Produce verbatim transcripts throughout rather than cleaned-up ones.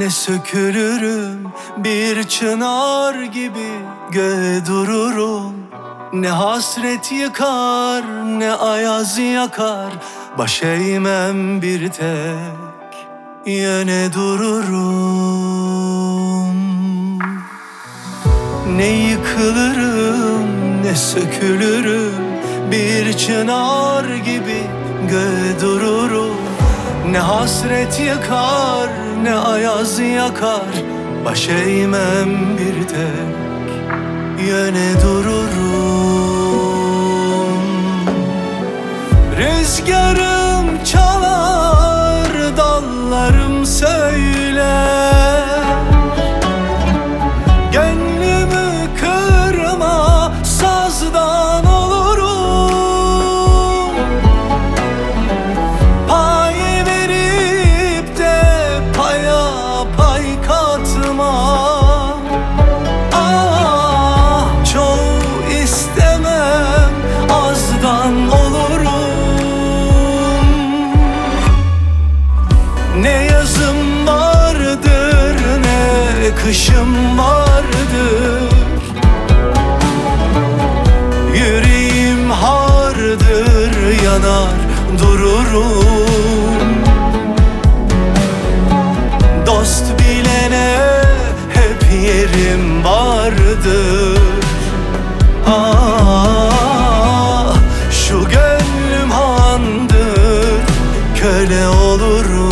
ne sökülürüm, bir çınar gibi göğe dururum. Ne hasret yıkar, ne ayaz yakar, baş eğmem bir tek yöne dururum. Ne yıkılırım, ne sökülürüm, bir çınar gibi göğe dururum. Ne hasret yıkar, ne ayaz yakar, baş eğmem bir tek yöne dururum. Rüzgarım çalar, dallarım söyler, gönlümü kırma, sazdan olurum. Pay verip de paya pay katma. Ne yazım vardır, ne kışım vardır, yüreğim hardır, yanar dururum. Dost bilene hep yerim vardır. Ah, şu gönlüm handır, köle olurum.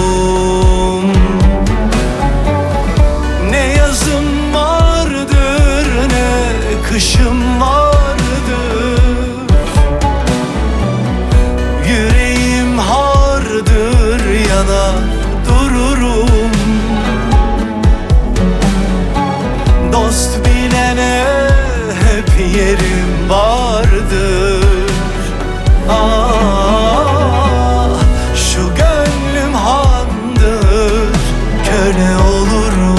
Ne yazım vardır, ne kışım vardır, yüreğim hardır, yanar dururum. Dost bilene hep yerim vardır. Ah, şu gönlüm handır, köle olurum.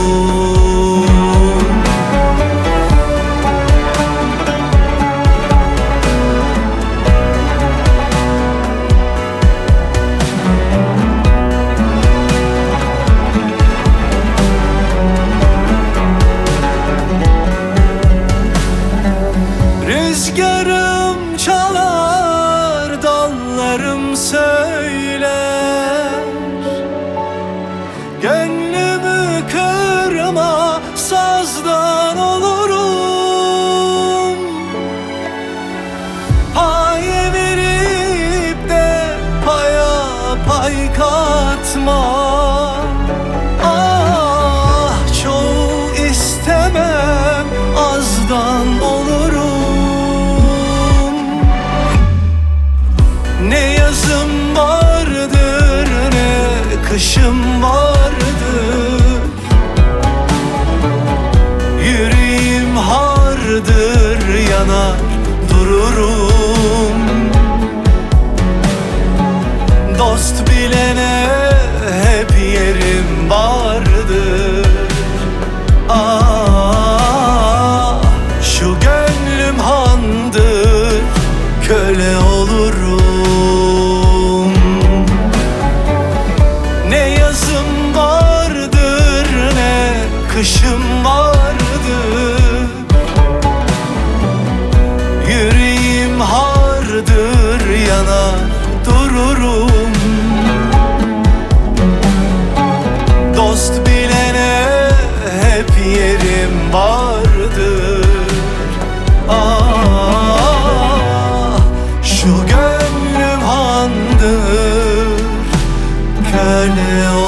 Rüzgarım çalar, dallarım söyler, gönlümü kırma, sazdan olurum. Pay verip de paya pay katma. Ah, çoğu istemem, azdan olurum. Ne yazım vardır, ne kışım vardır, yüreğim hardır, yanar dururum. Dost bilene hep yerim vardır. Ah, şu gönlüm handır, köle olurum. Ne yazım vardır, ne kışım vardır, yüreğim hardır, yanar dururum. Dost bilene hep yerim vardır. Ah, şu gönlüm handır, köle olurum.